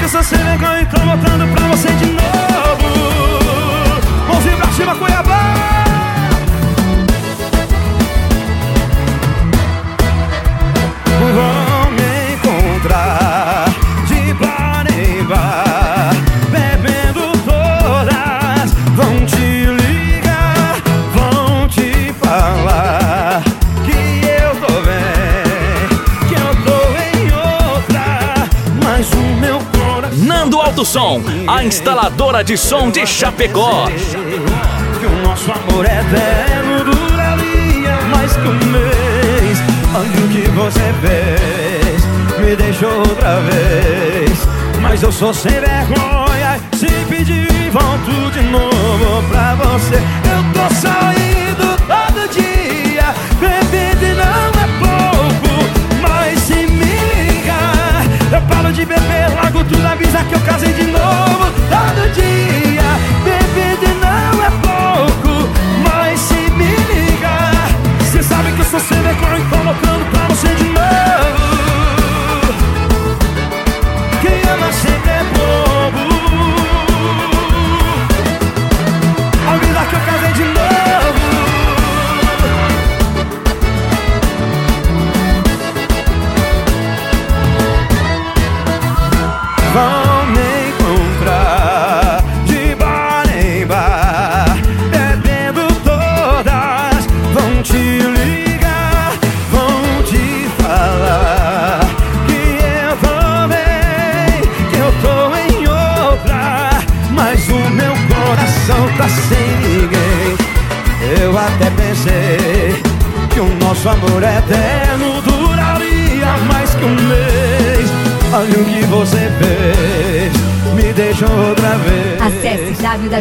que eu sou sem vergonha e tô voltando pra você de novo. Mãozinha pra cima, Cuiabá. Vão me encontrar de bar em bar, bebendo todas. Vão te ligar, vão te falar que eu tô bem, que eu tô em outra. Mas o meu coração Nando Alto Som, a instaladora de som de Chapecó. Que o nosso amor eterno duraria mais que um mês. Olha o que você fez, me deixou outra vez. Mas eu sou sem vergonha, se pedir volto de novo pra você. Eu tô saindo todo dia, bebendo e não é pouco. Mas se me ligar, eu paro de beber, largo tudo, avisa que eu casei de novo. Todo dia, bebendo e não é pouco. Mas se me ligar, cê sabe que eu sou sem vergonha e tô voltando pra você de novo. Quem ama sempre é bobo. Avisa que eu casei de novo. Vão me encontrar de bar em bar, bebendo todas. Vão te ligar, vão te falar que eu tô bem, que eu tô em outra. Mas o meu coração tá sem ninguém. Eu até pensei que o nosso amor eterno duraria mais que um mês. Olha o que você fez, me deixou outra vez. Acesse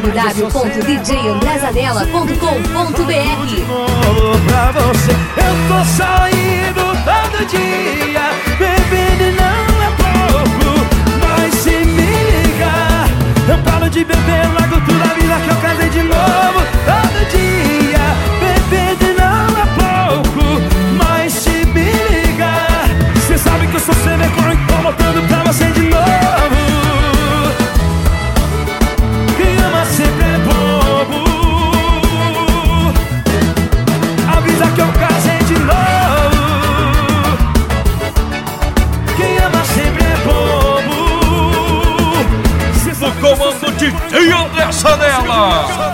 www.djandresanella.com.br. Pra você, eu tô saindo todo dia, bebendo e não é pouco. Mas se me ligar, eu paro de beber, largo tudo, avisa que eu casei de novo. Todo dia, bebendo e não é pouco. Mas se me ligar, cê sabe que eu sou sem vergonha e tô voltando pra você de novo. Quem ama sempre é bobo. Avisa que eu casei de novo. Quem ama sempre é bobo. No comando de André Sanella.